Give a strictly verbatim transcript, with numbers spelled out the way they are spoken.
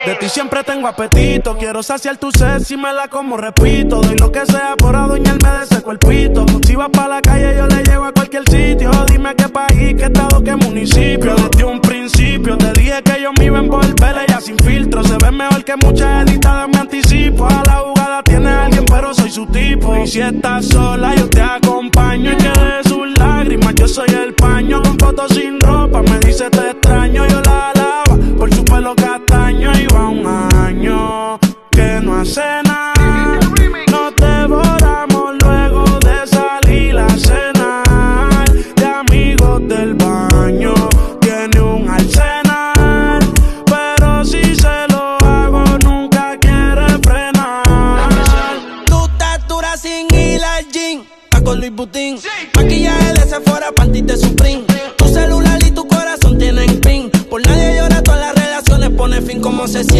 De ti siempre tengo apetito, quiero saciar tu sed si me la como, repito. Doy lo que sea por adueñarme de ese cuerpito. Si vas pa' la calle yo le llevo a cualquier sitio. Dime qué país, qué estado, qué municipio. Desde un principio te dije que yo me iba a envolver, ella sin filtro. Se ve mejor que muchas editadas, me anticipo. A la jugada tiene a alguien pero soy su tipo. Y si estás sola yo te acompaño. Y que de sus lágrimas yo soy el paño. Con fotos sin ropa me dice te extraño, yo la